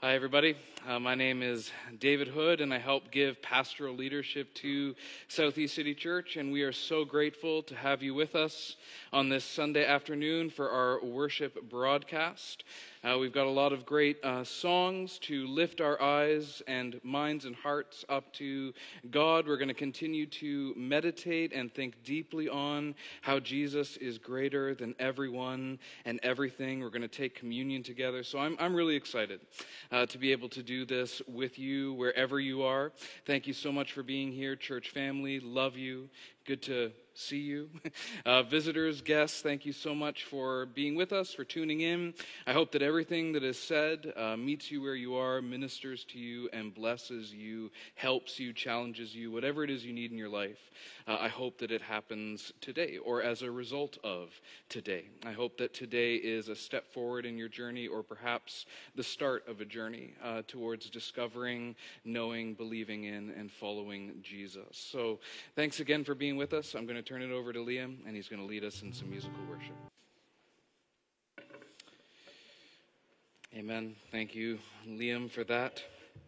Hi, everybody. My name is David Hood, and I help give pastoral leadership to Southeast City Church, and we are so grateful to have you with us on this Sunday afternoon for our worship broadcast. We've got a lot of great songs to lift our eyes and minds and hearts up to God. We're going to continue to meditate and think deeply on how Jesus is greater than everyone and everything. We're going to take communion together. So I'm really excited to be able to do this with you wherever you are. Thank you so much for being here, church family. Love you. Good to see you. Visitors, guests, thank you so much for being with us, for tuning in. I hope that everything that is said meets you where you are, ministers to you, and blesses you, helps you, challenges you, whatever it is you need in your life. I hope that it happens today or as a result of today. I hope that today is a step forward in your journey, or perhaps the start of a journey towards discovering, knowing, believing in, and following Jesus. So thanks again for being with us. I'm going to turn it over to Liam, and he's going to lead us in some musical worship. Amen. Thank you, Liam, for that.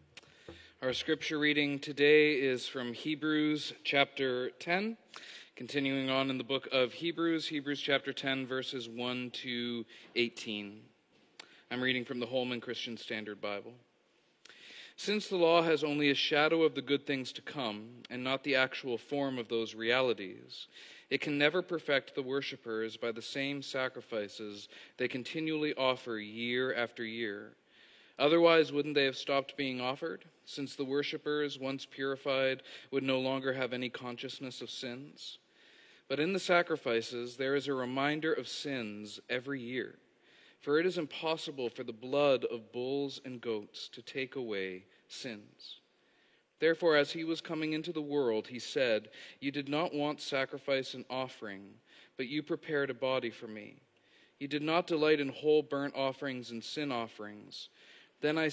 Our scripture reading today is from Hebrews chapter 10, continuing on in the book of Hebrews chapter 10, verses 1 to 18. I'm reading from the Holman Christian Standard Bible. Since the law has only a shadow of the good things to come, and not the actual form of those realities, it can never perfect the worshippers by the same sacrifices they continually offer year after year. Otherwise, wouldn't they have stopped being offered, since the worshippers, once purified, would no longer have any consciousness of sins? But in the sacrifices, there is a reminder of sins every year. For it is impossible for the blood of bulls and goats to take away sins. Therefore, as he was coming into the world, he said, "You did not want sacrifice and offering, but you prepared a body for me. You did not delight in whole burnt offerings and sin offerings. Then I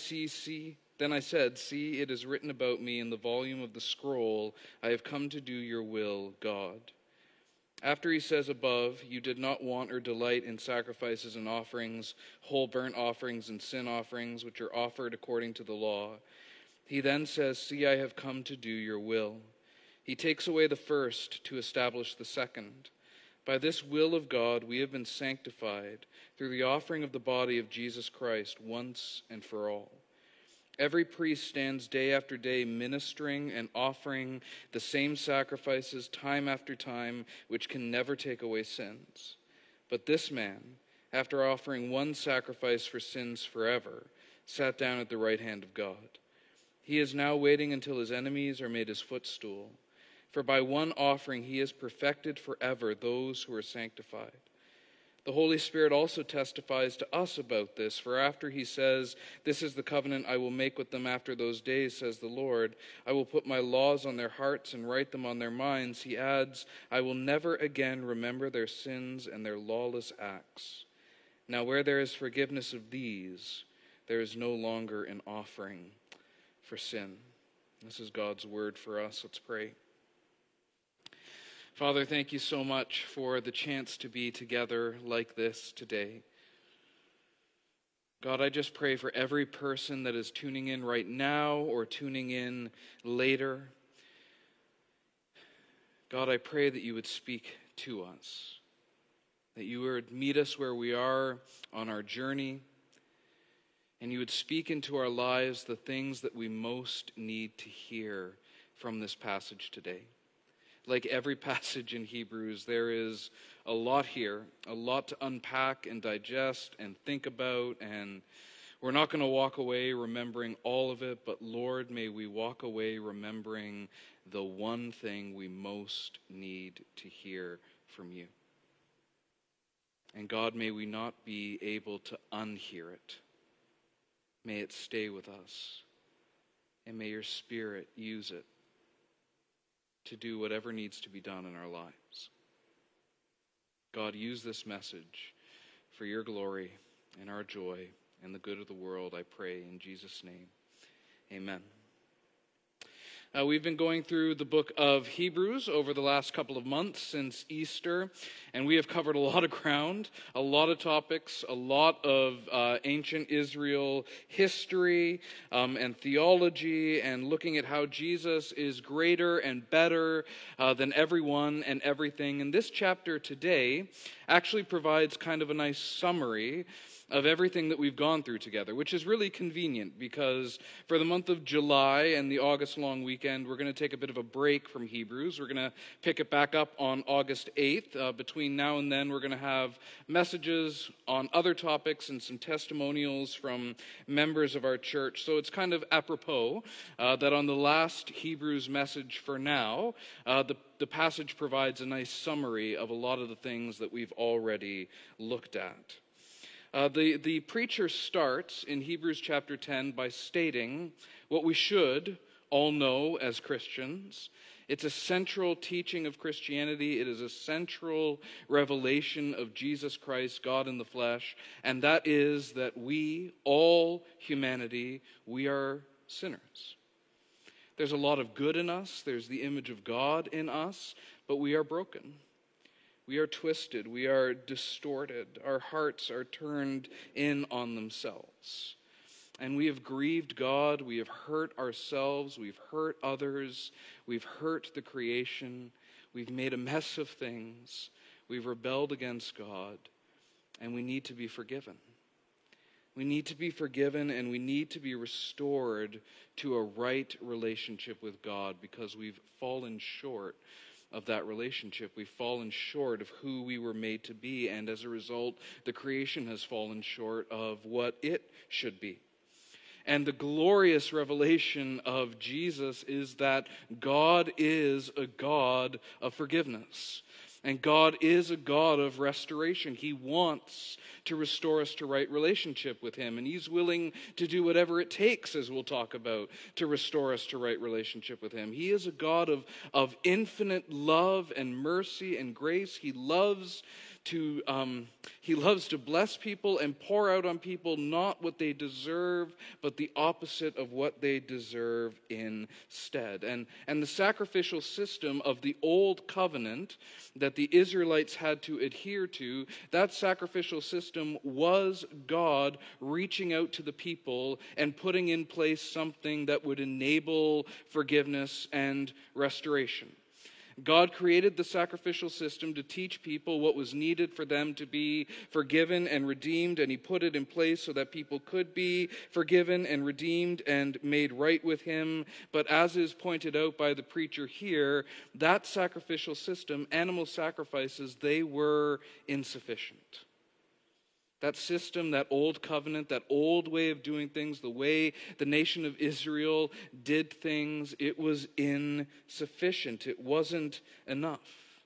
said, see, it is written about me in the volume of the scroll, I have come to do your will, God." After he says above, "You did not want or delight in sacrifices and offerings, whole burnt offerings and sin offerings, which are offered according to the law," he then says, "See, I have come to do your will." He takes away the first to establish the second. By this will of God we have been sanctified through the offering of the body of Jesus Christ once and for all. Every priest stands day after day ministering and offering the same sacrifices time after time, which can never take away sins. But this man, after offering one sacrifice for sins forever, sat down at the right hand of God. He is now waiting until his enemies are made his footstool. For by one offering he has perfected forever those who are sanctified. The Holy Spirit also testifies to us about this, for after he says, "This is the covenant I will make with them after those days, says the Lord. I will put my laws on their hearts and write them on their minds," he adds, "I will never again remember their sins and their lawless acts. Now where there is forgiveness of these, there is no longer an offering for sin." This is God's word for us. Let's pray. Father, thank you so much for the chance to be together like this today. God, I just pray for every person that is tuning in right now or tuning in later. God, I pray that you would speak to us, that you would meet us where we are on our journey, and you would speak into our lives the things that we most need to hear from this passage today. Like every passage in Hebrews, there is a lot here, a lot to unpack and digest and think about, and we're not going to walk away remembering all of it, but Lord, may we walk away remembering the one thing we most need to hear from you. And God, may we not be able to unhear it. May it stay with us, and may your Spirit use it to do whatever needs to be done in our lives. God, use this message for your glory and our joy and the good of the world, I pray in Jesus' name. Amen. We've been going through the book of Hebrews over the last couple of months since Easter, and we have covered a lot of ground, a lot of topics, a lot of ancient Israel history and theology, and looking at how Jesus is greater and better than everyone and everything. And this chapter today actually provides kind of a nice summary of everything that we've gone through together, which is really convenient because for the month of July and the August long weekend, we're going to take a bit of a break from Hebrews. We're going to pick it back up on August 8th. Between now and then, we're going to have messages on other topics and some testimonials from members of our church. So it's kind of apropos that on the last Hebrews message for now, the passage provides a nice summary of a lot of the things that we've already looked at. The preacher starts in Hebrews chapter 10 by stating what we should all know as Christians. It's a central teaching of Christianity. It is a central revelation of Jesus Christ, God in the flesh, and that is that we, all humanity, we are sinners. There's a lot of good in us. There's the image of God in us, but we are broken. We are twisted, we are distorted, our hearts are turned in on themselves. And we have grieved God, we have hurt ourselves, we've hurt others, we've hurt the creation, we've made a mess of things, we've rebelled against God, and we need to be forgiven. We need to be forgiven and we need to be restored to a right relationship with God because we've fallen short of that relationship. We've fallen short of who we were made to be, and as a result, the creation has fallen short of what it should be. And the glorious revelation of Jesus is that God is a God of forgiveness. And God is a God of restoration. He wants to restore us to right relationship with Him. And He's willing to do whatever it takes, as we'll talk about, to restore us to right relationship with Him. He is a God of infinite love and mercy and grace. He loves to bless people and pour out on people not what they deserve, but the opposite of what they deserve instead. And the sacrificial system of the old covenant that the Israelites had to adhere to, that sacrificial system was God reaching out to the people and putting in place something that would enable forgiveness and restoration. God created the sacrificial system to teach people what was needed for them to be forgiven and redeemed, and He put it in place so that people could be forgiven and redeemed and made right with Him. But as is pointed out by the preacher here, that sacrificial system, animal sacrifices, they were insufficient. That system, that old covenant, that old way of doing things, the way the nation of Israel did things, it was insufficient. It wasn't enough.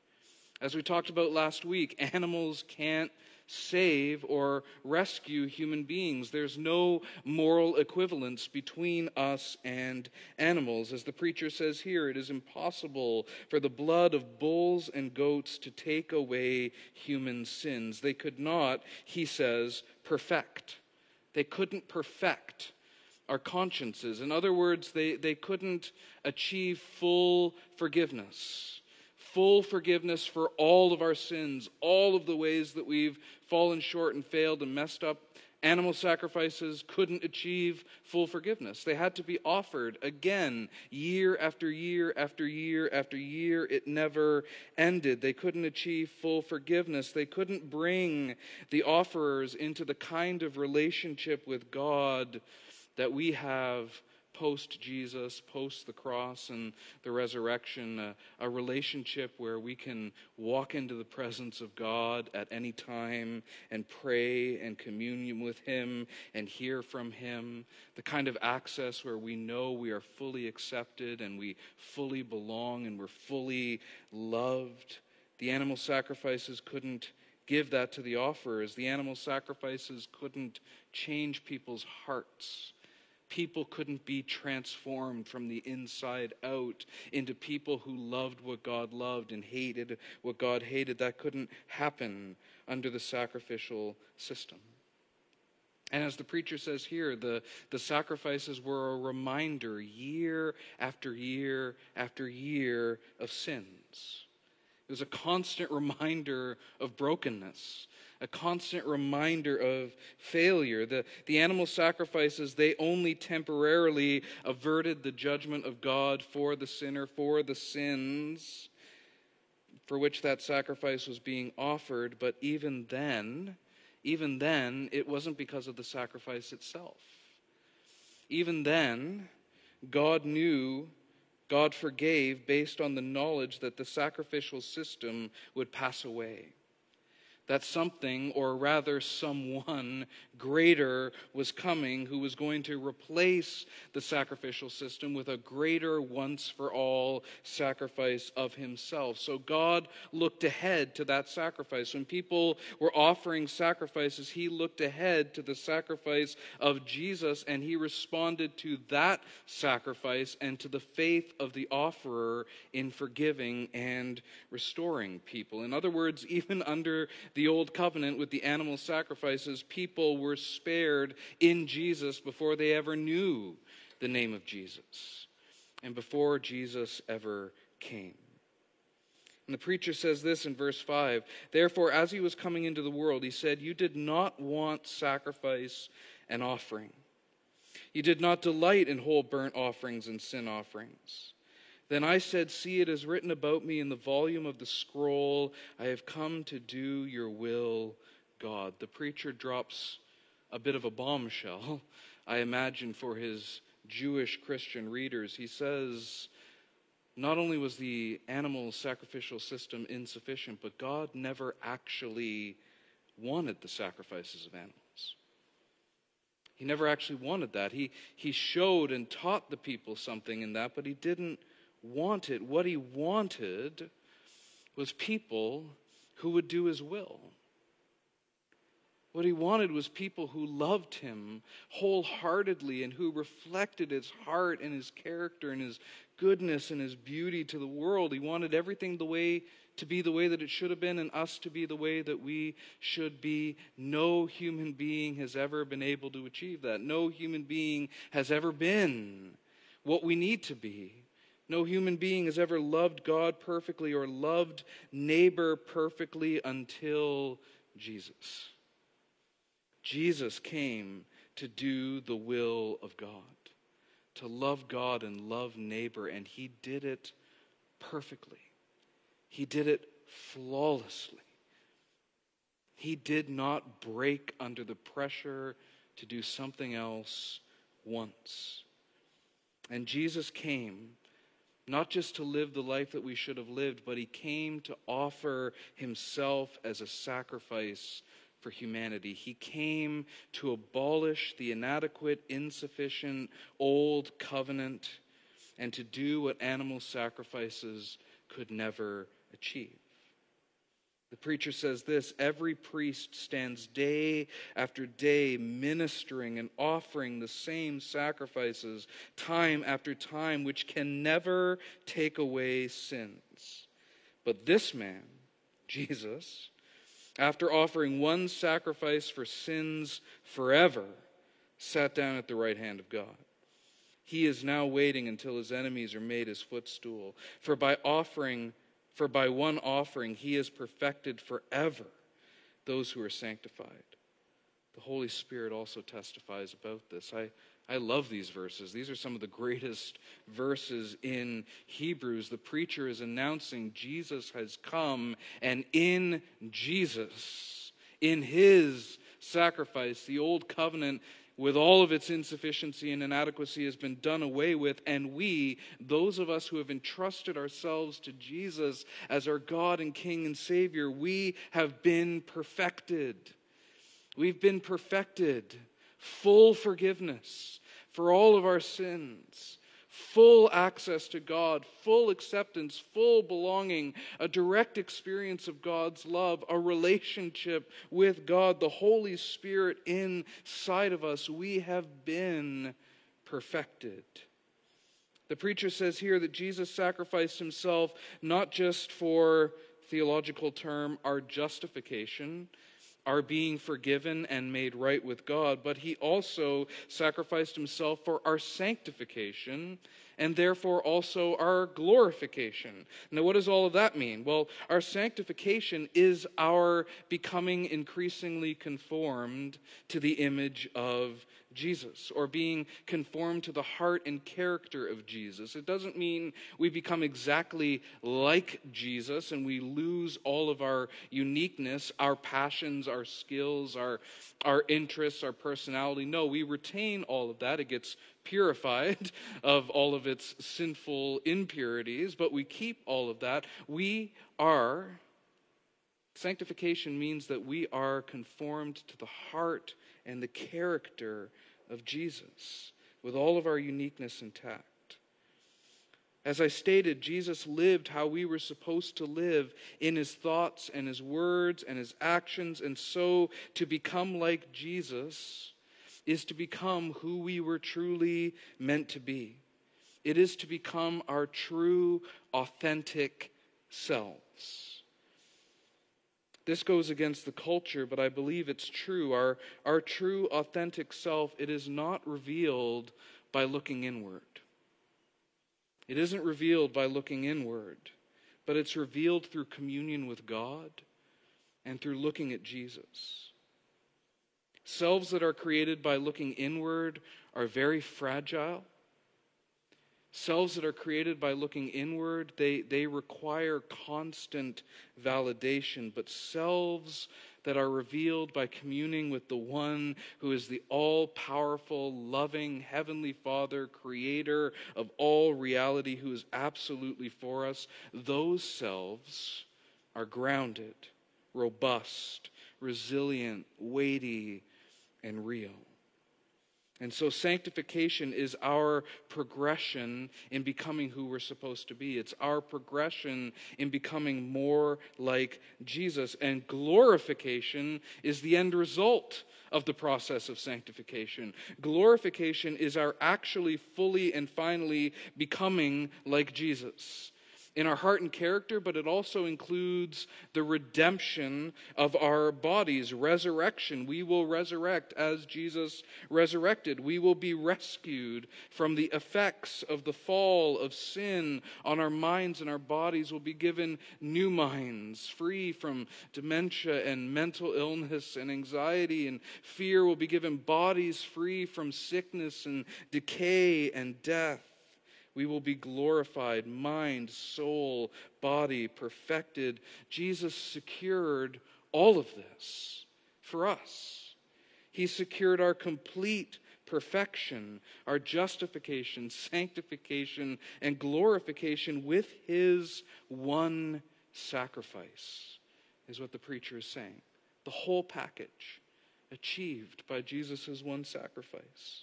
As we talked about last week, animals can't save or rescue human beings. There's no moral equivalence between us and animals. As the preacher says here, it is impossible for the blood of bulls and goats to take away human sins. They could not, he says, perfect. They couldn't perfect our consciences. In other words, they couldn't achieve full forgiveness. Full forgiveness for all of our sins, all of the ways that we've fallen short and failed and messed up. Animal sacrifices couldn't achieve full forgiveness. They had to be offered again, year after year after year after year. It never ended. They couldn't achieve full forgiveness. They couldn't bring the offerers into the kind of relationship with God that we have post-Jesus, post the cross and the resurrection, a relationship where we can walk into the presence of God at any time and pray and communion with Him and hear from Him, the kind of access where we know we are fully accepted and we fully belong and we're fully loved. The animal sacrifices couldn't give that to the offerers. The animal sacrifices couldn't change people's hearts. People couldn't be transformed from the inside out into people who loved what God loved and hated what God hated. That couldn't happen under the sacrificial system. And as the preacher says here, the sacrifices were a reminder year after year after year of sins. It was a constant reminder of brokenness, a constant reminder of failure. The animal sacrifices, they only temporarily averted the judgment of God for the sinner, for the sins for which that sacrifice was being offered. But even then, it wasn't because of the sacrifice itself. Even then, God forgave based on the knowledge that the sacrificial system would pass away. That something, or rather someone greater was coming who was going to replace the sacrificial system with a greater once-for-all sacrifice of himself. So God looked ahead to that sacrifice. When people were offering sacrifices, he looked ahead to the sacrifice of Jesus, and he responded to that sacrifice and to the faith of the offerer in forgiving and restoring people. In other words, even under the old covenant with the animal sacrifices, people were spared in Jesus before they ever knew the name of Jesus and before Jesus ever came. And the preacher says this in verse 5, "Therefore, as he was coming into the world, he said, 'You did not want sacrifice and offering. You did not delight in whole burnt offerings and sin offerings. Then I said, see, it is written about me in the volume of the scroll. I have come to do your will, God.'" The preacher drops a bit of a bombshell, I imagine, for his Jewish Christian readers. He says, not only was the animal sacrificial system insufficient, but God never actually wanted the sacrifices of animals. He never actually wanted that. He showed and taught the people something in that, but he didn't want it. What he wanted was people who would do his will. What he wanted was people who loved him wholeheartedly and who reflected his heart and his character and his goodness and his beauty to the world. He wanted everything to be the way that it should have been, and us to be the way that we should be. No human being has ever been able to achieve that. No human being has ever been what we need to be. No human being has ever loved God perfectly or loved neighbor perfectly until Jesus. Jesus came to do the will of God, to love God and love neighbor, and he did it perfectly. He did it flawlessly. He did not break under the pressure to do something else once. And Jesus came not just to live the life that we should have lived, but he came to offer himself as a sacrifice for humanity. He came to abolish the inadequate, insufficient old covenant and to do what animal sacrifices could never achieve. The preacher says this, every priest stands day after day ministering and offering the same sacrifices time after time, which can never take away sins. But this man, Jesus, after offering one sacrifice for sins forever, sat down at the right hand of God. He is now waiting until his enemies are made his footstool. For by one offering he has perfected forever those who are sanctified. The Holy Spirit also testifies about this. I love these verses. These are some of the greatest verses in Hebrews. The preacher is announcing Jesus has come, and in Jesus, in his sacrifice, the old covenant with all of its insufficiency and inadequacy has been done away with, and we, those of us who have entrusted ourselves to Jesus as our God and King and Savior, we have been perfected. We've been perfected. Full forgiveness for all of our sins. Full access to God, full acceptance, full belonging, a direct experience of God's love, a relationship with God, the Holy Spirit inside of us. We have been perfected. The preacher says here that Jesus sacrificed himself not just for, theological term, our justification, our being forgiven and made right with God, but he also sacrificed himself for our sanctification and therefore also our glorification. Now, what does all of that mean? Well, our sanctification is our becoming increasingly conformed to the image of Jesus, or being conformed to the heart and character of Jesus. It doesn't mean we become exactly like Jesus and we lose all of our uniqueness, our passions, our skills, our interests, our personality. No, we retain all of that. It gets purified of all of its sinful impurities, but we keep all of that. Sanctification means that we are conformed to the heart and the character of Jesus, with all of our uniqueness intact. As I stated, Jesus lived how we were supposed to live in his thoughts and his words and his actions, and so to become like Jesus is to become who we were truly meant to be. It is to become our true, authentic selves. This goes against the culture, but I believe it's true. Our true, authentic self, it is not revealed by looking inward. It isn't revealed by looking inward, but it's revealed through communion with God and through looking at Jesus. Selves that are created by looking inward are very fragile. Selves that are created by looking inward, they require constant validation. But selves that are revealed by communing with the one who is the all-powerful, loving, heavenly Father, creator of all reality, who is absolutely for us, those selves are grounded, robust, resilient, weighty, and real. And so sanctification is our progression in becoming who we're supposed to be. It's our progression in becoming more like Jesus. And glorification is the end result of the process of sanctification. Glorification is our actually fully and finally becoming like Jesus in our heart and character, but it also includes the redemption of our bodies, resurrection. We will resurrect as Jesus resurrected. We will be rescued from the effects of the fall of sin on our minds, and our bodies will be given new minds, free from dementia and mental illness and anxiety and fear. Will be given bodies free from sickness and decay and death. We will be glorified, mind, soul, body, perfected. Jesus secured all of this for us. He secured our complete perfection, our justification, sanctification, and glorification with his one sacrifice, is what the preacher is saying. The whole package achieved by Jesus' one sacrifice.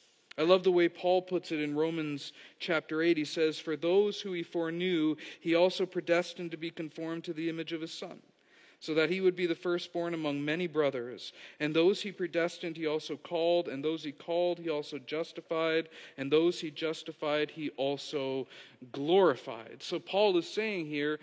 I love the way Paul puts it in Romans chapter 8. He says, "For those who he foreknew, he also predestined to be conformed to the image of his Son, so that he would be the firstborn among many brothers. And those he predestined, he also called. And those he called, he also justified. And those he justified, he also glorified." So Paul is saying here,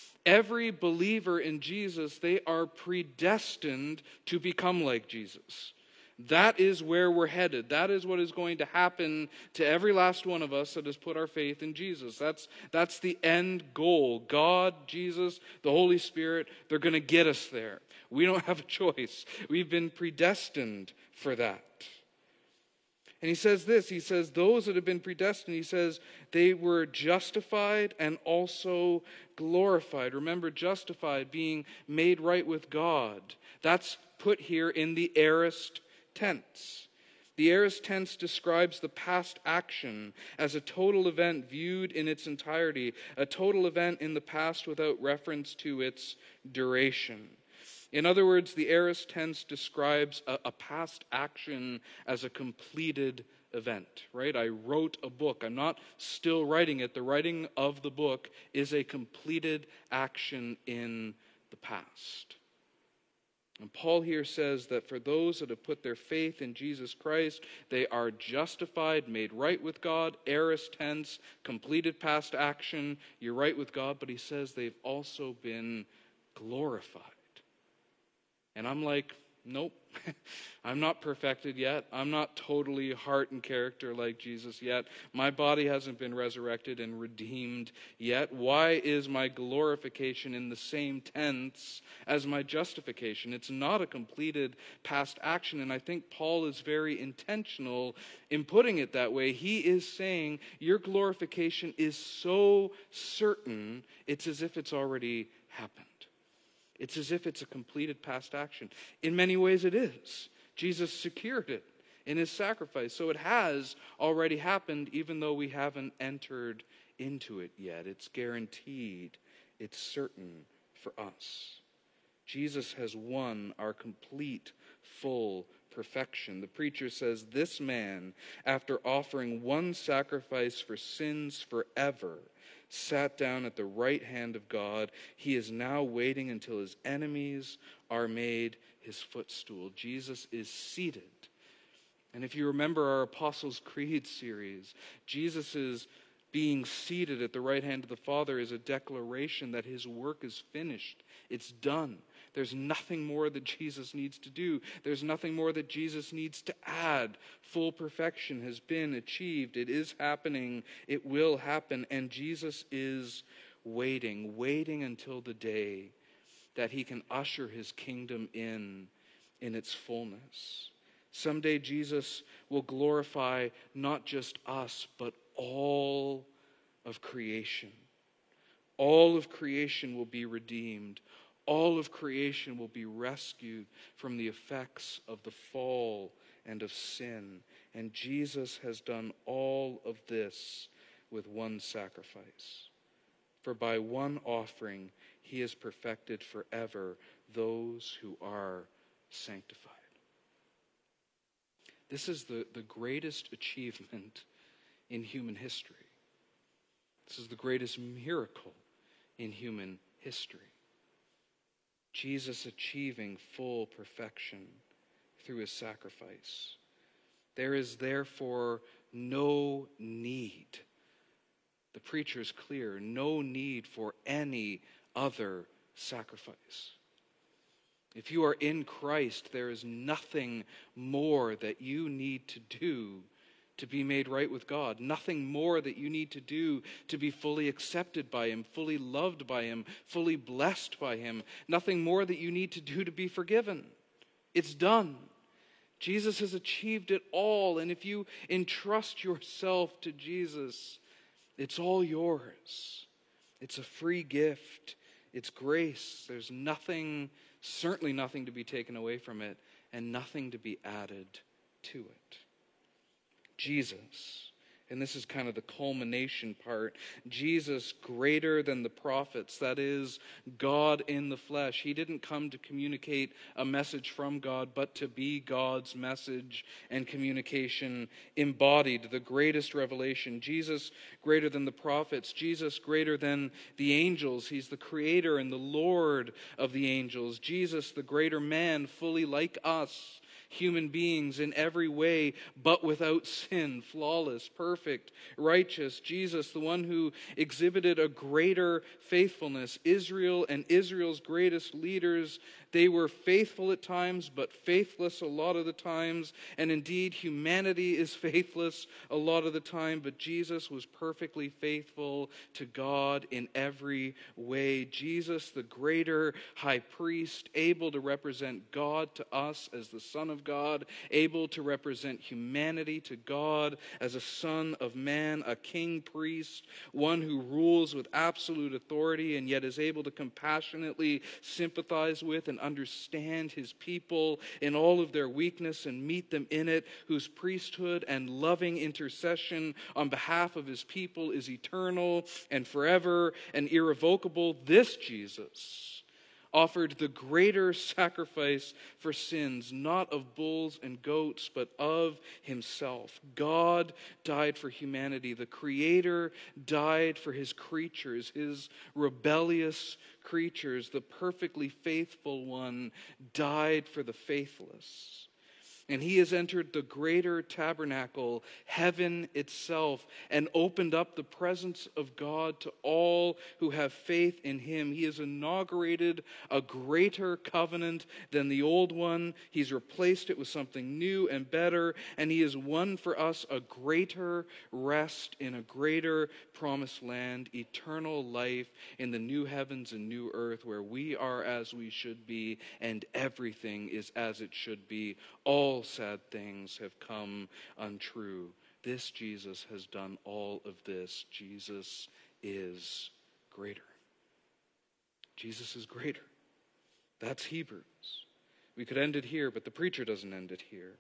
every believer in Jesus, they are predestined to become like Jesus. That is where we're headed. That is what is going to happen to every last one of us that has put our faith in Jesus. That's the end goal. God, Jesus, the Holy Spirit, they're going to get us there. We don't have a choice. We've been predestined for that. And he says this, he says, those that have been predestined, he says, they were justified and also glorified. Remember, justified, being made right with God. That's put here in the aorist tense. The aorist tense describes the past action as a total event viewed in its entirety, a total event in the past without reference to its duration. In other words, the aorist tense describes a past action as a completed event, right? I wrote a book. I'm not still writing it. The writing of the book is a completed action in the past. And Paul here says that for those that have put their faith in Jesus Christ, they are justified, made right with God, aorist tense, completed past action, you're right with God, but he says they've also been glorified. And I'm like, nope, I'm not perfected yet. I'm not totally heart and character like Jesus yet. My body hasn't been resurrected and redeemed yet. Why is my glorification in the same tense as my justification? It's not a completed past action, and I think Paul is very intentional in putting it that way. He is saying your glorification is so certain, it's as if it's already happened. It's as if it's a completed past action. In many ways it is. Jesus secured it in his sacrifice. So it has already happened even though we haven't entered into it yet. It's guaranteed. It's certain for us. Jesus has won our complete, full perfection. The preacher says, this man, after offering one sacrifice for sins forever, sat down at the right hand of God. He is now waiting until his enemies are made his footstool. Jesus is seated. And if you remember our Apostles' Creed series, Jesus' being seated at the right hand of the Father is a declaration that his work is finished. It's done. There's nothing more that Jesus needs to do. There's nothing more that Jesus needs to add. Full perfection has been achieved. It is happening. It will happen. And Jesus is waiting until the day that he can usher his kingdom in its fullness. Someday Jesus will glorify not just us, but all of creation. All of creation will be redeemed. All of creation will be rescued from the effects of the fall and of sin. And Jesus has done all of this with one sacrifice. For by one offering he has perfected forever those who are sanctified. This is the greatest achievement in human history. This is the greatest miracle in human history. Jesus achieving full perfection through his sacrifice. There is therefore no need. The preacher is clear, no need for any other sacrifice. If you are in Christ, there is nothing more that you need to do to be made right with God. Nothing more that you need to do to be fully accepted by him, fully loved by him, fully blessed by him. Nothing more that you need to do to be forgiven. It's done. Jesus has achieved it all. And if you entrust yourself to Jesus, it's all yours. It's a free gift. It's grace. There's nothing, certainly nothing to be taken away from it, and nothing to be added to it. Jesus, and this is kind of the culmination part, Jesus greater than the prophets, that is, God in the flesh. He didn't come to communicate a message from God, but to be God's message and communication embodied, the greatest revelation. Jesus greater than the prophets, Jesus greater than the angels. He's the creator and the Lord of the angels. Jesus, the greater man, fully like us. Human beings in every way, but without sin, flawless, perfect, righteous. Jesus, the one who exhibited a greater faithfulness. Israel and Israel's greatest leaders, they were faithful at times, but faithless a lot of the times. And indeed, humanity is faithless a lot of the time, but Jesus was perfectly faithful to God in every way. Jesus, the greater high priest, able to represent God to us as the Son of God, able to represent humanity to God as a Son of Man, a king priest, one who rules with absolute authority and yet is able to compassionately sympathize with and understand his people in all of their weakness and meet them in it, whose priesthood and loving intercession on behalf of his people is eternal and forever and irrevocable. This Jesus offered the greater sacrifice for sins, not of bulls and goats, but of himself. God died for humanity. The Creator died for his creatures, his rebellious creatures. The perfectly faithful one died for the faithless. And he has entered the greater tabernacle, heaven itself, and opened up the presence of God to all who have faith in him. He has inaugurated a greater covenant than the old one. He's replaced it with something new and better, and he has won for us a greater rest in a greater promised land, eternal life in the new heavens and new earth, where we are as we should be, and everything is as it should be. All sad things have come untrue. This Jesus has done all of this. Jesus is greater. Jesus is greater. That's Hebrews. We could end it here, but the preacher doesn't end it here.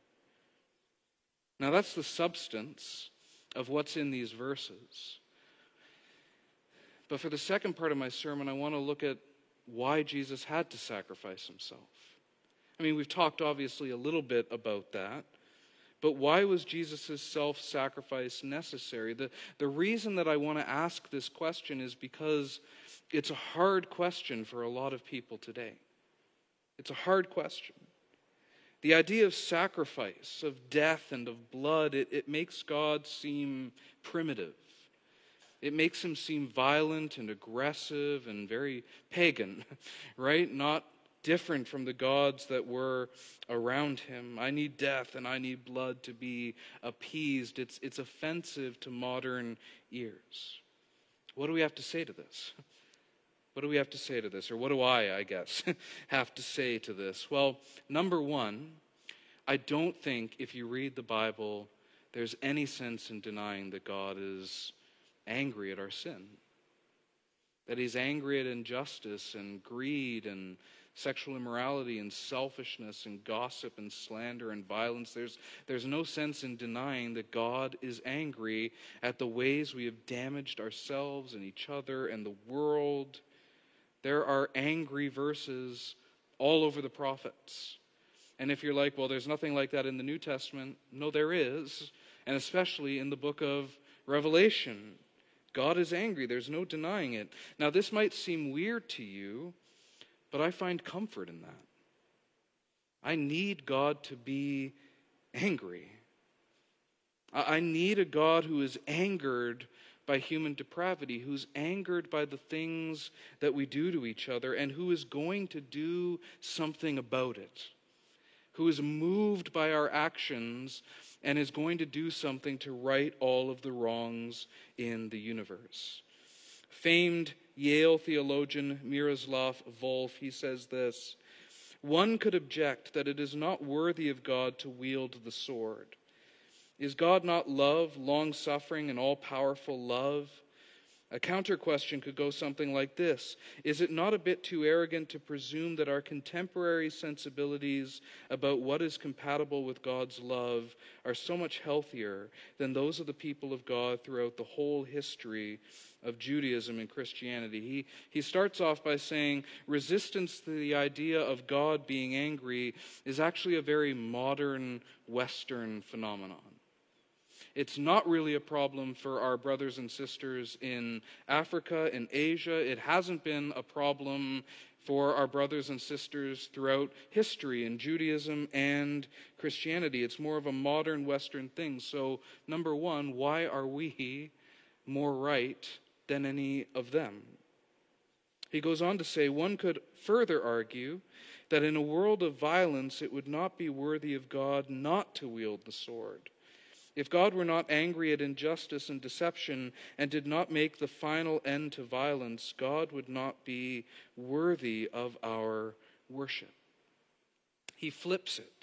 Now that's the substance of what's in these verses. But for the second part of my sermon, I want to look at why Jesus had to sacrifice himself. I mean, we've talked obviously a little bit about that, but why was Jesus' self-sacrifice necessary? The reason that I want to ask this question is because it's a hard question for a lot of people today. It's a hard question. The idea of sacrifice, of death and of blood, it makes God seem primitive. It makes him seem violent and aggressive and very pagan, right? Not different from the gods that were around him. I need death and I need blood to be appeased. It's offensive to modern ears. What do we have to say to this? What do we have to say to this? Or what do I guess, have to say to this? Well, number one, I don't think if you read the Bible, there's any sense in denying that God is angry at our sin. That he's angry at injustice and greed and sexual immorality and selfishness and gossip and slander and violence. There's no sense in denying that God is angry at the ways we have damaged ourselves and each other and the world. There are angry verses all over the prophets. And if you're like, well, there's nothing like that in the New Testament, no, there is, and especially in the book of Revelation. God is angry. There's no denying it. Now, this might seem weird to you, but I find comfort in that. I need God to be angry. I need a God who is angered by human depravity, who's angered by the things that we do to each other, and who is going to do something about it, who is moved by our actions and is going to do something to right all of the wrongs in the universe. Famed Yale theologian Miroslav Volf, he says this: one could object that it is not worthy of God to wield the sword. Is God not love, long-suffering, and all-powerful love? A counter question could go something like this: is it not a bit too arrogant to presume that our contemporary sensibilities about what is compatible with God's love are so much healthier than those of the people of God throughout the whole history of Judaism and Christianity? He starts off by saying resistance to the idea of God being angry is actually a very modern Western phenomenon. It's not really a problem for our brothers and sisters in Africa and Asia. It hasn't been a problem for our brothers and sisters throughout history in Judaism and Christianity. It's more of a modern Western thing. So, number one, why are we more right than any of them? He goes on to say, one could further argue that in a world of violence, it would not be worthy of God not to wield the sword. If God were not angry at injustice and deception and did not make the final end to violence, God would not be worthy of our worship. He flips it.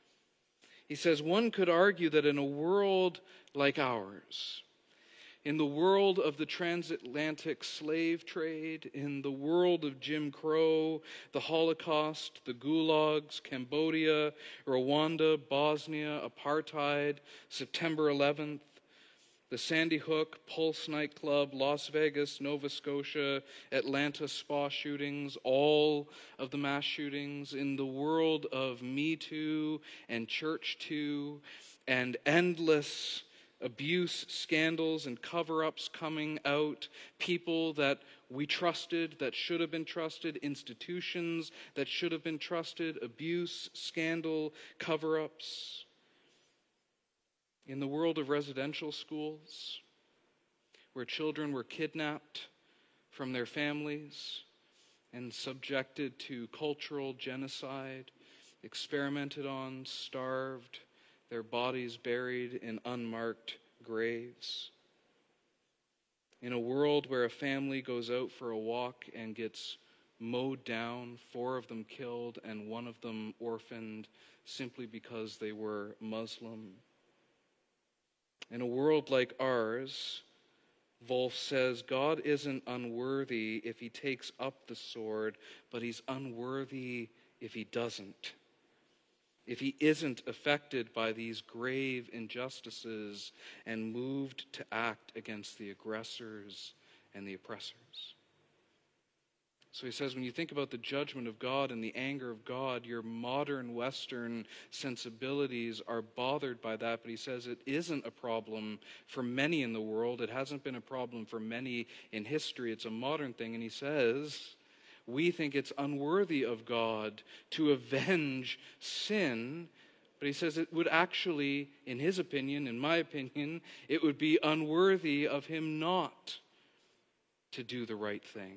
He says, one could argue that in a world like ours, in the world of the transatlantic slave trade, in the world of Jim Crow, the Holocaust, the gulags, Cambodia, Rwanda, Bosnia, apartheid, September 11th, the Sandy Hook, Pulse nightclub, Las Vegas, Nova Scotia, Atlanta spa shootings, all of the mass shootings, in the world of Me Too and Church Too, and endless abuse scandals and cover-ups coming out, people that we trusted that should have been trusted, institutions that should have been trusted, abuse, scandal, cover-ups. In the world of residential schools, where children were kidnapped from their families and subjected to cultural genocide, experimented on, starved, their bodies buried in unmarked graves. In a world where a family goes out for a walk and gets mowed down, 4 of them killed and 1 of them orphaned simply because they were Muslim. In a world like ours, Wolf says, God isn't unworthy if he takes up the sword, but he's unworthy if he doesn't. If he isn't affected by these grave injustices and moved to act against the aggressors and the oppressors. So he says, when you think about the judgment of God and the anger of God, your modern Western sensibilities are bothered by that. But he says it isn't a problem for many in the world. It hasn't been a problem for many in history. It's a modern thing. And he says, we think it's unworthy of God to avenge sin. But he says it would actually, in his opinion, in my opinion, it would be unworthy of him not to do the right thing.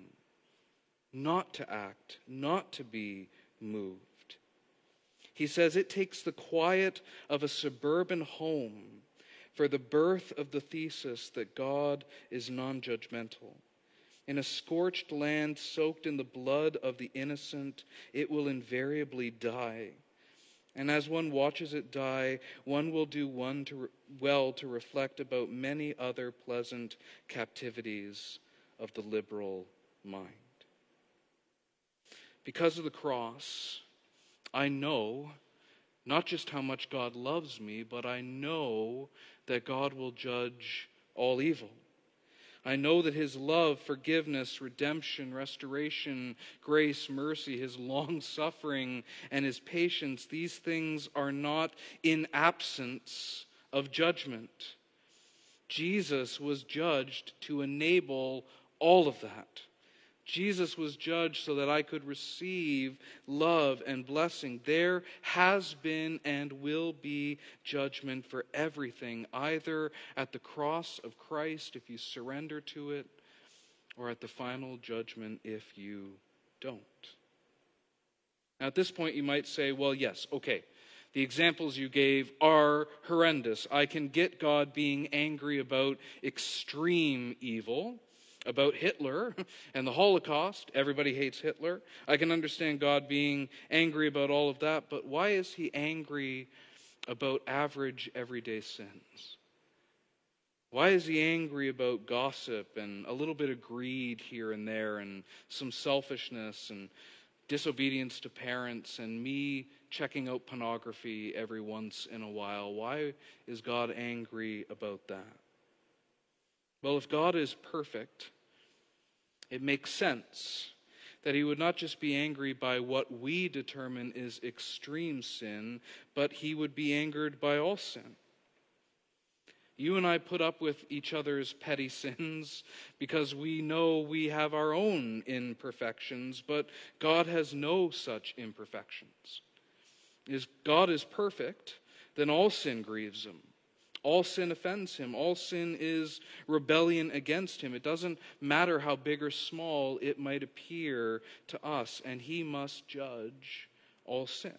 Not to act, not to be moved. He says it takes the quiet of a suburban home for the birth of the thesis that God is non-judgmental. In a scorched land soaked in the blood of the innocent, it will invariably die. And as one watches it die, one will do well to reflect about many other pleasant captivities of the liberal mind. Because of the cross, I know not just how much God loves me, but I know that God will judge all evil. I know that his love, forgiveness, redemption, restoration, grace, mercy, his long-suffering, and his patience, these things are not in absence of judgment. Jesus was judged to enable all of that. Jesus was judged so that I could receive love and blessing. There has been and will be judgment for everything, either at the cross of Christ if you surrender to it, or at the final judgment if you don't. Now at this point you might say, well, yes, okay, the examples you gave are horrendous. I can get God being angry about extreme evil, about Hitler and the Holocaust. Everybody hates Hitler. I can understand God being angry about all of that, but why is he angry about average, everyday sins? Why is he angry about gossip and a little bit of greed here and there and some selfishness and disobedience to parents and me checking out pornography every once in a while? Why is God angry about that? Well, if God is perfect, it makes sense that he would not just be angry by what we determine is extreme sin, but he would be angered by all sin. You and I put up with each other's petty sins because we know we have our own imperfections, but God has no such imperfections. If God is perfect, then all sin grieves him. All sin offends him. All sin is rebellion against him. It doesn't matter how big or small it might appear to us, and he must judge all sin.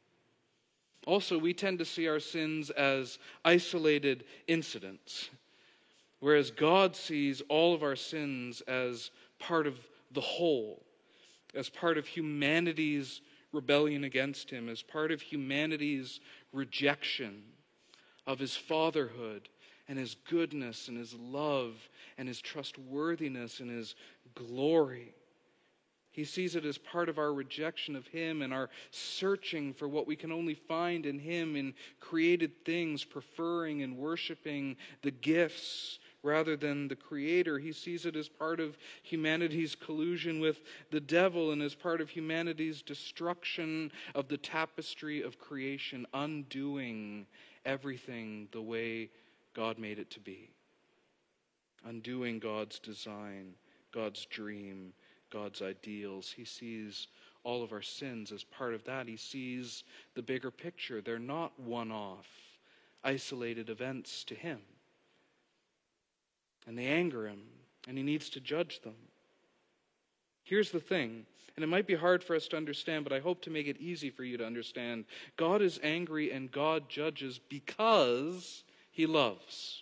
Also, we tend to see our sins as isolated incidents, whereas God sees all of our sins as part of the whole, as part of humanity's rebellion against him, as part of humanity's rejection of his fatherhood and his goodness and his love and his trustworthiness and his glory. He sees it as part of our rejection of him and our searching for what we can only find in him in created things, preferring and worshiping the gifts rather than the Creator. He sees it as part of humanity's collusion with the devil and as part of humanity's destruction of the tapestry of creation, undoing everything the way God made it to be. Undoing God's design, God's dream, God's ideals. He sees all of our sins as part of that. He sees the bigger picture. They're not one-off, isolated events to him. And they anger him, and he needs to judge them. Here's the thing, and it might be hard for us to understand, but I hope to make it easy for you to understand. God is angry and God judges because he loves.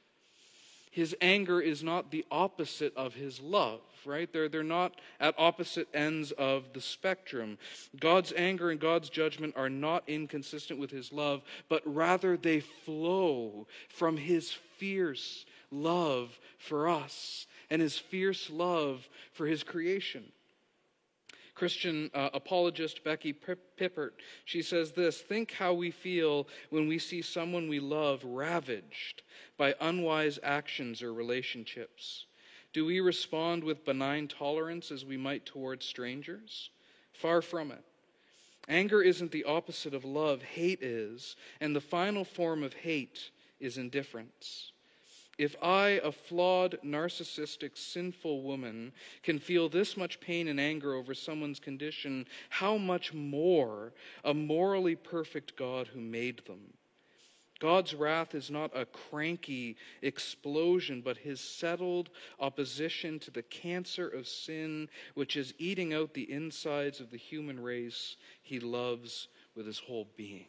His anger is not the opposite of his love, right? They're not at opposite ends of the spectrum. God's anger and God's judgment are not inconsistent with his love, but rather they flow from his fierce love for us and his fierce love for his creation. Christian apologist Becky Pippert, she says this: think how we feel when we see someone we love ravaged by unwise actions or relationships. Do we respond with benign tolerance as we might towards strangers? Far from it. Anger isn't the opposite of love, hate is, and the final form of hate is indifference. If I, a flawed, narcissistic, sinful woman, can feel this much pain and anger over someone's condition, how much more a morally perfect God who made them? God's wrath is not a cranky explosion, but his settled opposition to the cancer of sin, which is eating out the insides of the human race he loves with his whole being.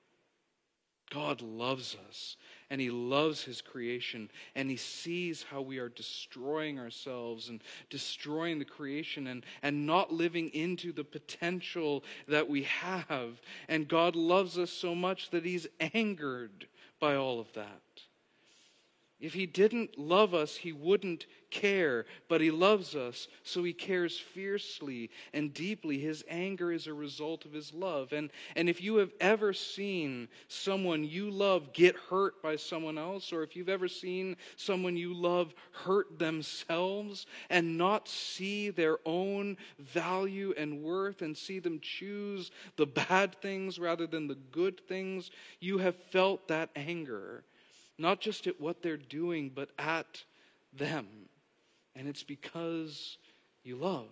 God loves us, and he loves his creation, and he sees how we are destroying ourselves and destroying the creation and not living into the potential that we have. And God loves us so much that he's angered by all of that. If he didn't love us, he wouldn't care, but he loves us, so he cares fiercely and deeply. His anger is a result of his love. And if you have ever seen someone you love get hurt by someone else, or if you've ever seen someone you love hurt themselves and not see their own value and worth and see them choose the bad things rather than the good things, you have felt that anger. Not just at what they're doing, but at them. And it's because you love.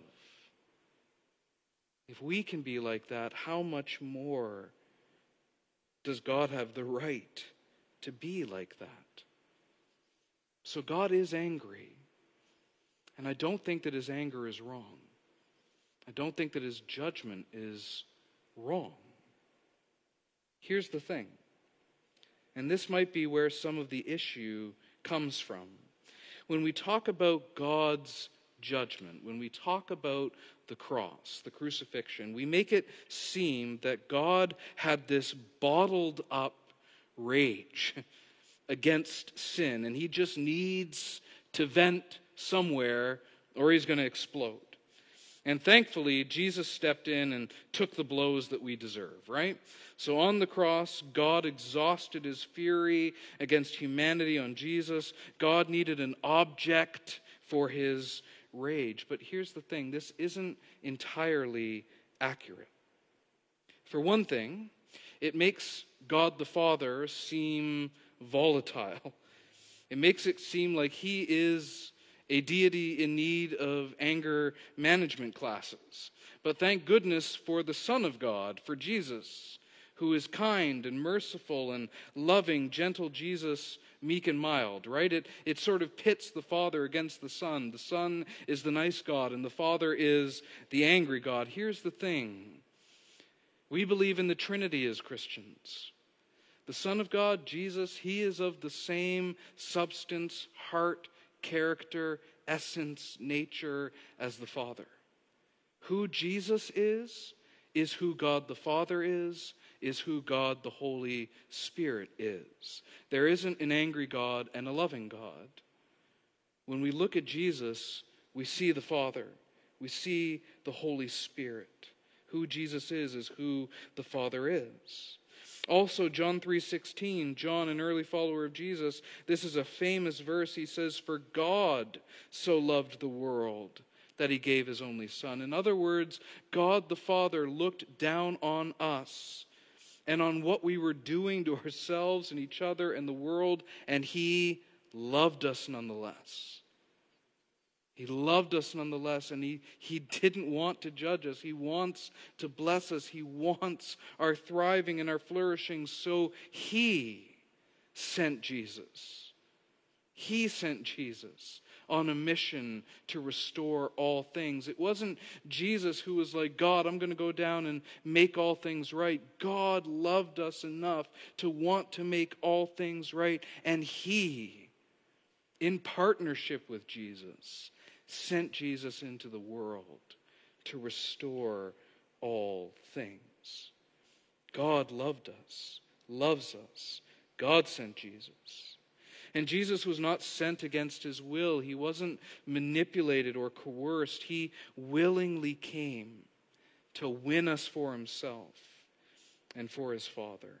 If we can be like that, how much more does God have the right to be like that? So God is angry. And I don't think that his anger is wrong. I don't think that his judgment is wrong. Here's the thing. And this might be where some of the issue comes from. When we talk about God's judgment, when we talk about the cross, the crucifixion, we make it seem that God had this bottled up rage against sin, and he just needs to vent somewhere or he's going to explode. And thankfully, Jesus stepped in and took the blows that we deserve, right? So on the cross, God exhausted his fury against humanity on Jesus. God needed an object for his rage. But here's the thing, this isn't entirely accurate. For one thing, it makes God the Father seem volatile. It makes it seem like he is a deity in need of anger management classes. But thank goodness for the Son of God, for Jesus, who is kind and merciful and loving, gentle Jesus, meek and mild, right? It sort of pits the Father against the Son. The Son is the nice God, and the Father is the angry God. Here's the thing. We believe in the Trinity as Christians. The Son of God, Jesus, he is of the same substance, heart, character, essence, nature as the Father. Who Jesus is who God the Father is who God the Holy Spirit is. There isn't an angry God and a loving God. When we look at Jesus, we see the Father. We see the Holy Spirit. Who Jesus is who the Father is. Also, John 3:16, John, an early follower of Jesus, this is a famous verse. He says, "For God so loved the world that he gave his only Son." In other words, God the Father looked down on us and on what we were doing to ourselves and each other and the world, and he loved us nonetheless. He loved us nonetheless, and he didn't want to judge us. He wants to bless us. He wants our thriving and our flourishing, so he sent Jesus. He sent Jesus on a mission to restore all things. It wasn't Jesus who was like, God, I'm going to go down and make all things right. God loved us enough to want to make all things right, and he, in partnership with Jesus, sent Jesus into the world to restore all things. God loved us, loves us. God sent Jesus. And Jesus was not sent against his will. He wasn't manipulated or coerced. He willingly came to win us for himself and for his Father.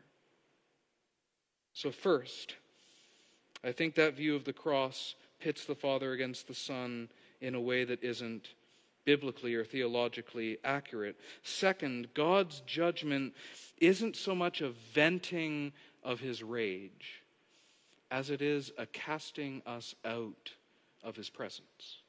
So first, I think that view of the cross pits the Father against the Son in a way that isn't biblically or theologically accurate. Second, God's judgment isn't so much a venting of his rage as it is a casting us out of his presence.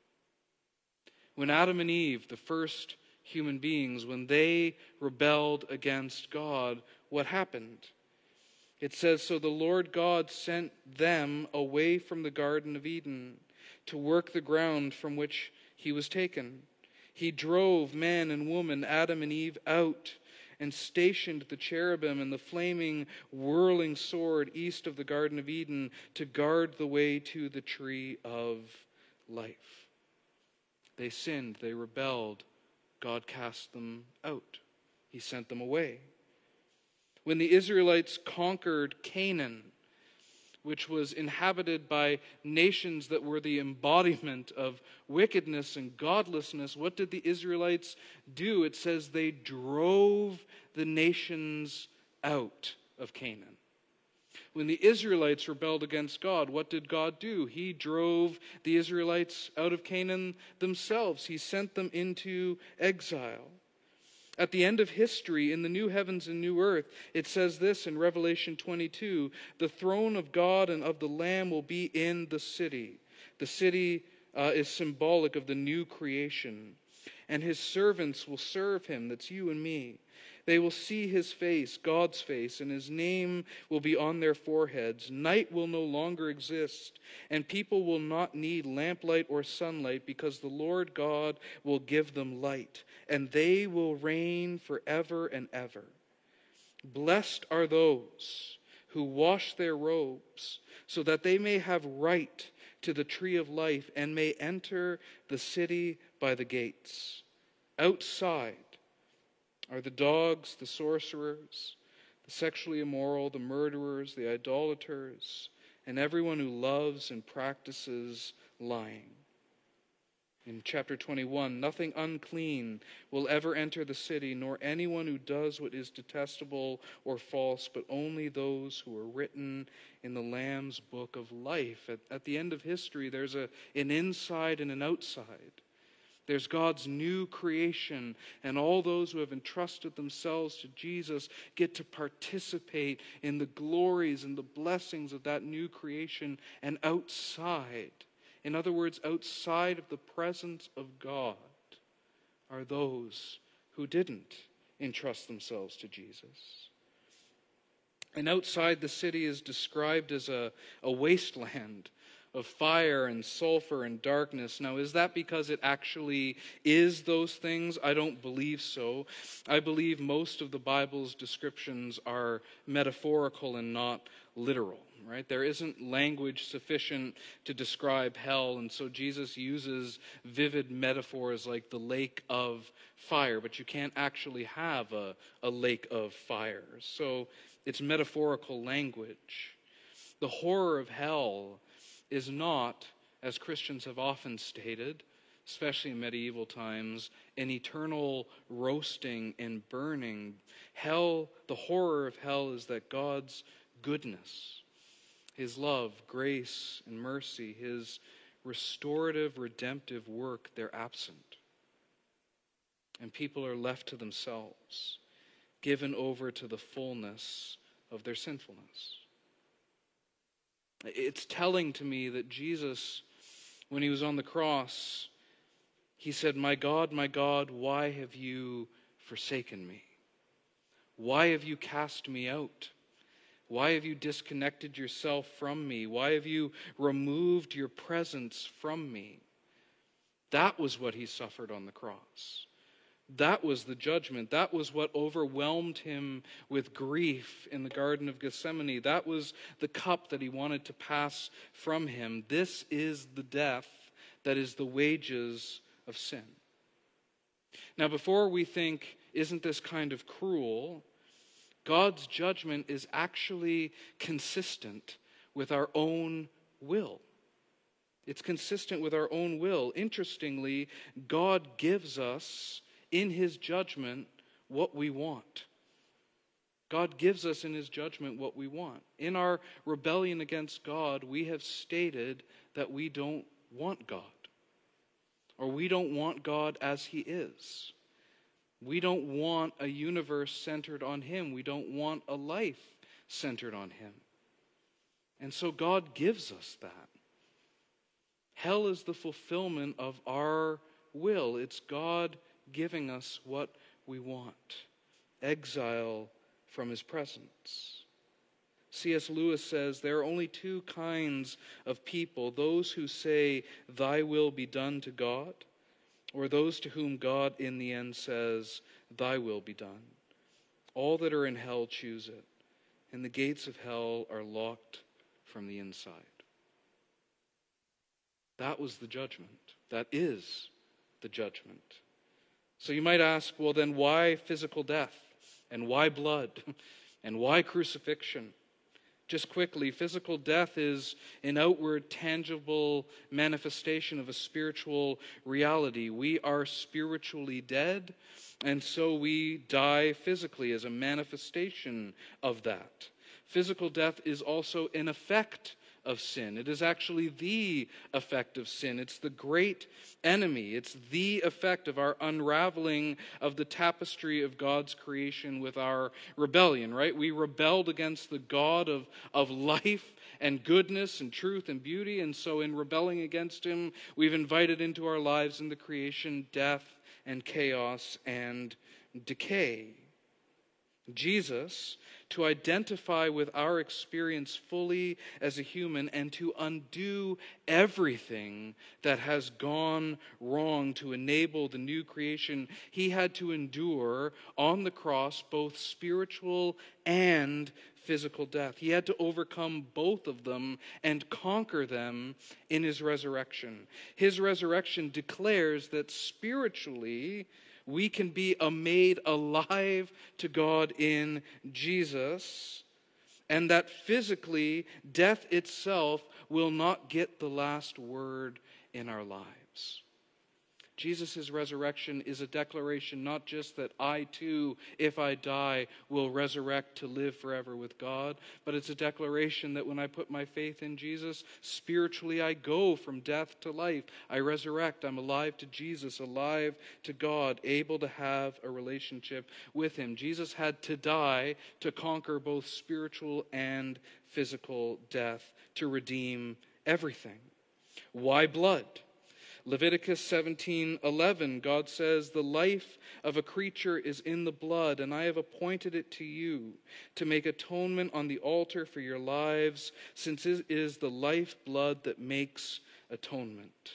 When Adam and Eve, the first human beings, when they rebelled against God, what happened? It says, so the Lord God sent them away from the Garden of Eden to work the ground from which he was taken. He drove man and woman, Adam and Eve, out and stationed the cherubim and the flaming, whirling sword east of the Garden of Eden to guard the way to the tree of life. They sinned, they rebelled. God cast them out. He sent them away. When the Israelites conquered Canaan, which was inhabited by nations that were the embodiment of wickedness and godlessness, what did the Israelites do? It says they drove the nations out of Canaan. When the Israelites rebelled against God, what did God do? He drove the Israelites out of Canaan themselves. He sent them into exile. At the end of history, in the new heavens and new earth, it says this in Revelation 22, the throne of God and of the Lamb will be in the city. The city is symbolic of the new creation. And his servants will serve him, that's you and me. They will see his face, God's face, and his name will be on their foreheads. Night will no longer exist, and people will not need lamplight or sunlight, because the Lord God will give them light, and they will reign forever and ever. Blessed are those who wash their robes, so that they may have right to the tree of life and may enter the city by the gates. Outside are the dogs, the sorcerers, the sexually immoral, the murderers, the idolaters, and everyone who loves and practices lying. In chapter 21, nothing unclean will ever enter the city, nor anyone who does what is detestable or false, but only those who are written in the Lamb's book of life. At the end of history, there's an inside and an outside. There's God's new creation, and all those who have entrusted themselves to Jesus get to participate in the glories and the blessings of that new creation. And outside, in other words, outside of the presence of God, are those who didn't entrust themselves to Jesus. And outside the city is described as a wasteland of fire and sulfur and darkness. Now, is that because it actually is those things? I don't believe so. I believe most of the Bible's descriptions are metaphorical and not literal, right? There isn't language sufficient to describe hell, and so Jesus uses vivid metaphors like the lake of fire, but you can't actually have a lake of fire. So it's metaphorical language. The horror of hell is not, as Christians have often stated, especially in medieval times, an eternal roasting and burning. Hell, the horror of hell is that God's goodness, his love, grace, and mercy, his restorative, redemptive work, they're absent. And people are left to themselves, given over to the fullness of their sinfulness. It's telling to me that Jesus when he was on the cross, he said, my God, why have you forsaken me? Why have you cast me out? Why have you disconnected yourself from me? Why have you removed your presence from me? That was what he suffered on the cross. That was the judgment. That was what overwhelmed him with grief in the Garden of Gethsemane. That was the cup that he wanted to pass from him. This is the death that is the wages of sin. Now, before we think, isn't this kind of cruel? God's judgment is actually consistent with our own will. It's consistent with our own will. Interestingly, God gives us in his judgment what we want. God gives us in his judgment what we want. In our rebellion against God, we have stated that we don't want God. Or we don't want God as he is. We don't want a universe centered on him. We don't want a life centered on him. And so God gives us that. Hell is the fulfillment of our will. It's God giving us what we want. Exile from his presence. C.S. Lewis says there are only two kinds of people: those who say, "Thy will be done," to God, or those to whom God in the end says, "Thy will be done." All that are in hell choose it, and the gates of hell are locked from the inside. That was the judgment. That is the judgment. So you might ask, well then why physical death? And why blood? And why crucifixion? Just quickly, physical death is an outward, tangible manifestation of a spiritual reality. We are spiritually dead, and so we die physically as a manifestation of that. Physical death is also an effect of sin. It is actually the effect of sin. It's the great enemy. It's the effect of our unraveling of the tapestry of God's creation with our rebellion, right? We rebelled against the God of life and goodness and truth and beauty, and so in rebelling against him, we've invited into our lives in the creation death and chaos and decay. Jesus, to identify with our experience fully as a human and to undo everything that has gone wrong to enable the new creation, he had to endure on the cross both spiritual and physical death. He had to overcome both of them and conquer them in his resurrection. His resurrection declares that spiritually we can be made alive to God in Jesus, and that physically death itself will not get the last word in our lives. Jesus' resurrection is a declaration not just that I too, if I die, will resurrect to live forever with God, but it's a declaration that when I put my faith in Jesus, spiritually I go from death to life. I resurrect. I'm alive to Jesus, alive to God, able to have a relationship with him. Jesus had to die to conquer both spiritual and physical death, to redeem everything. Why blood? Leviticus 17:11, God says, "The life of a creature is in the blood, and I have appointed it to you to make atonement on the altar for your lives, since it is the life blood that makes atonement."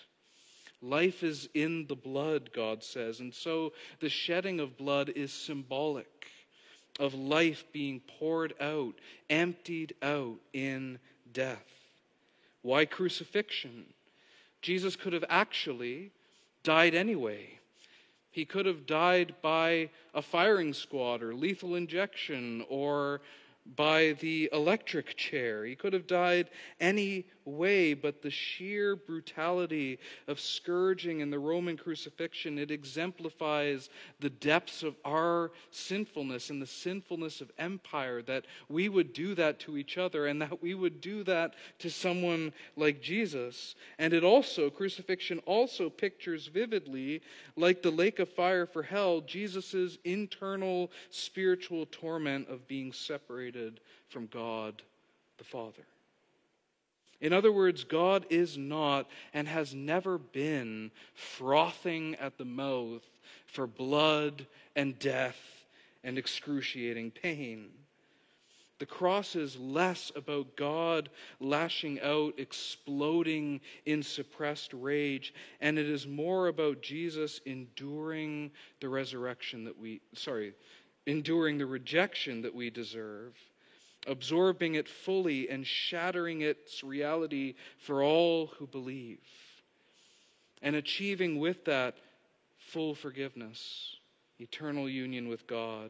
Life is in the blood, God says, and so the shedding of blood is symbolic of life being poured out, emptied out in death. Why crucifixion? Jesus could have actually died anyway. He could have died by a firing squad or lethal injection or by the electric chair. He could have died any way, but the sheer brutality of scourging and the Roman crucifixion, it exemplifies the depths of our sinfulness and the sinfulness of empire, that we would do that to each other and that we would do that to someone like Jesus. And crucifixion also pictures vividly, like the lake of fire for hell, Jesus' internal spiritual torment of being separated from God the Father. In other words, God is not and has never been frothing at the mouth for blood and death and excruciating pain. The cross is less about God lashing out, exploding in suppressed rage, and it is more about Jesus enduring the enduring the rejection that we deserve, absorbing it fully and shattering its reality for all who believe, and achieving with that full forgiveness, eternal union with God,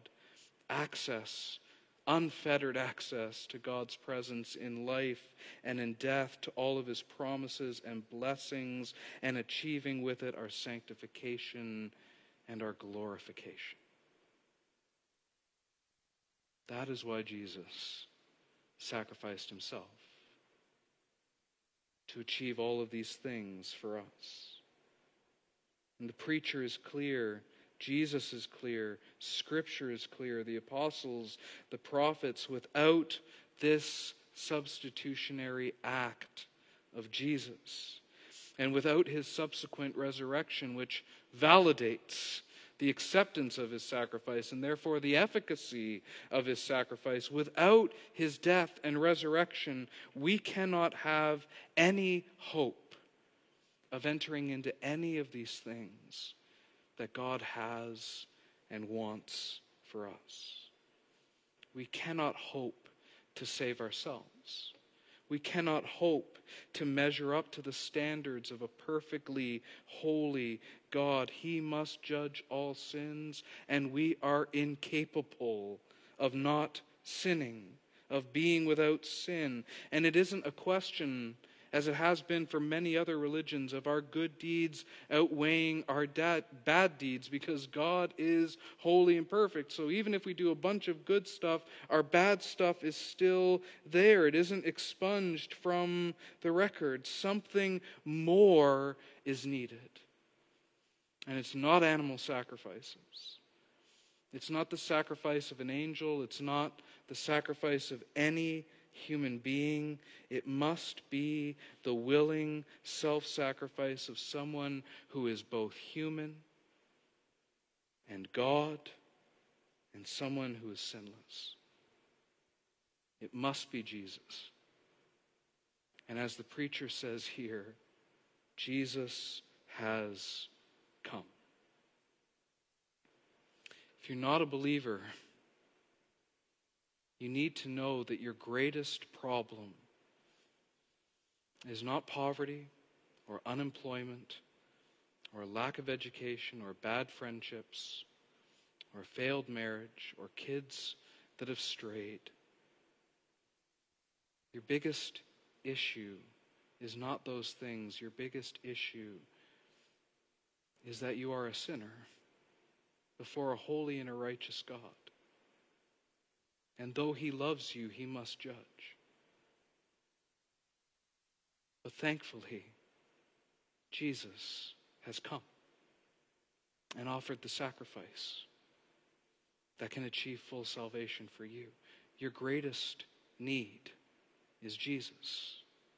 unfettered access to God's presence in life and in death, to all of his promises and blessings, and achieving with it our sanctification and our glorification. That is why Jesus sacrificed himself, to achieve all of these things for us. And the preacher is clear, Jesus is clear, Scripture is clear, the apostles, the prophets, without this substitutionary act of Jesus, and without his subsequent resurrection, which validates the acceptance of his sacrifice and therefore the efficacy of his sacrifice, without his death and resurrection, we cannot have any hope of entering into any of these things that God has and wants for us. We cannot hope to save ourselves. We cannot hope to measure up to the standards of a perfectly holy God. He must judge all sins, and we are incapable of not sinning, of being without sin. And it isn't a question, as it has been for many other religions, of our good deeds outweighing our bad deeds, because God is holy and perfect. So even if we do a bunch of good stuff, our bad stuff is still there. It isn't expunged from the record. Something more is needed. And it's not animal sacrifices. It's not the sacrifice of an angel. It's not the sacrifice of any human being. It must be the willing self-sacrifice of someone who is both human and God, and someone who is sinless. It must be Jesus. And as the preacher says here, Jesus has come. If you're not a believer, you need to know that your greatest problem is not poverty or unemployment or lack of education or bad friendships or failed marriage or kids that have strayed. Your biggest issue is not those things. Your biggest issue is that you are a sinner before a holy and a righteous God. And though he loves you, he must judge. But thankfully, Jesus has come and offered the sacrifice that can achieve full salvation for you. Your greatest need is Jesus.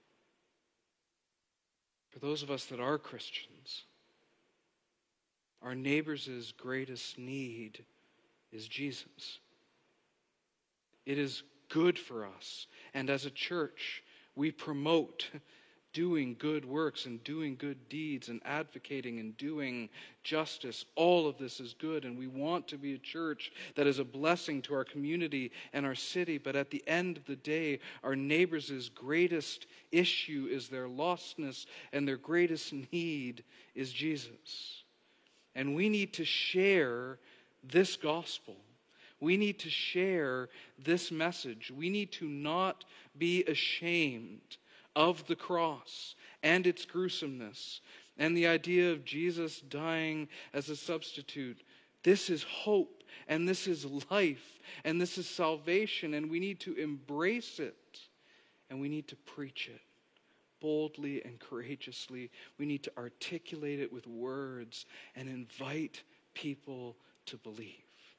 For those of us that are Christians, our neighbor's greatest need is Jesus. It is good for us. And as a church, we promote doing good works and doing good deeds and advocating and doing justice. All of this is good, and we want to be a church that is a blessing to our community and our city. But at the end of the day, our neighbors' greatest issue is their lostness, and their greatest need is Jesus. And we need to share this gospel. We need to share this message. We need to not be ashamed of the cross and its gruesomeness and the idea of Jesus dying as a substitute. This is hope, and this is life, and this is salvation, and we need to embrace it, and we need to preach it boldly and courageously. We need to articulate it with words and invite people to believe.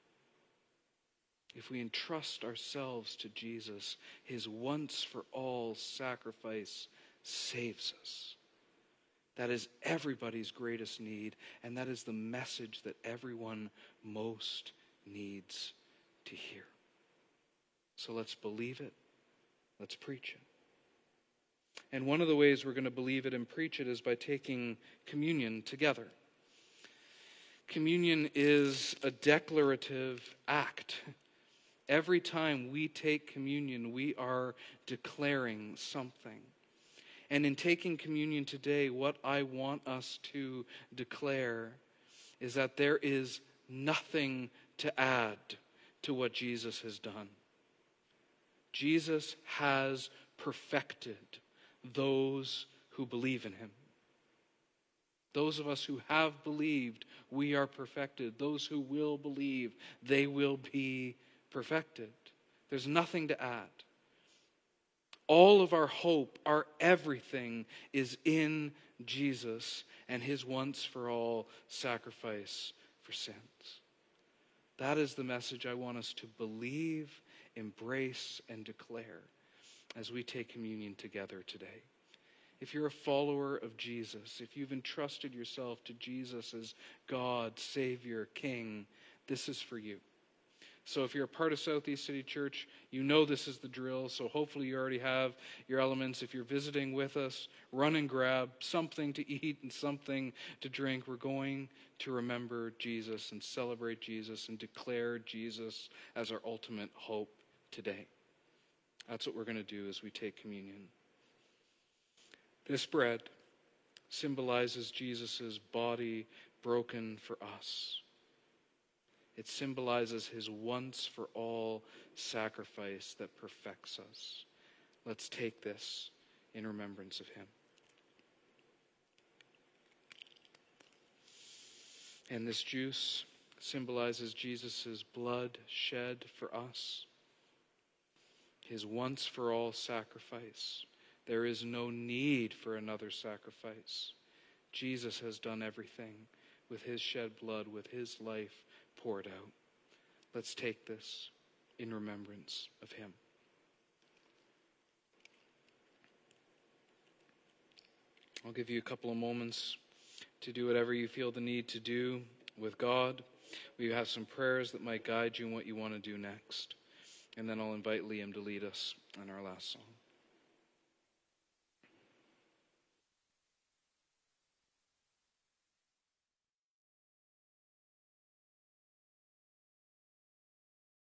If we entrust ourselves to Jesus, his once-for-all sacrifice saves us. That is everybody's greatest need, and that is the message that everyone most needs to hear. So let's believe it. Let's preach it. And one of the ways we're going to believe it and preach it is by taking communion together. Communion is a declarative act. Every time we take communion, we are declaring something. And in taking communion today, what I want us to declare is that there is nothing to add to what Jesus has done. Jesus has perfected those who believe in him. Those of us who have believed, we are perfected. Those who will believe, they will be perfected. There's nothing to add. All of our hope, our everything is in Jesus and his once-for-all sacrifice for sins. That is the message I want us to believe, embrace, and declare as we take communion together today. If you're a follower of Jesus, if you've entrusted yourself to Jesus as God, Savior, King, this is for you. So if you're a part of Southeast City Church, you know this is the drill, so hopefully you already have your elements. If you're visiting with us, run and grab something to eat and something to drink. We're going to remember Jesus and celebrate Jesus and declare Jesus as our ultimate hope today. That's what we're going to do as we take communion. This bread symbolizes Jesus' body broken for us. It symbolizes his once-for-all sacrifice that perfects us. Let's take this in remembrance of him. And this juice symbolizes Jesus' blood shed for us. His once-for-all sacrifice. There is no need for another sacrifice. Jesus has done everything with his shed blood, with his life poured out. Let's take this in remembrance of him. I'll give you a couple of moments to do whatever you feel the need to do with God. We have some prayers that might guide you in what you want to do next. And then I'll invite Liam to lead us in our last song.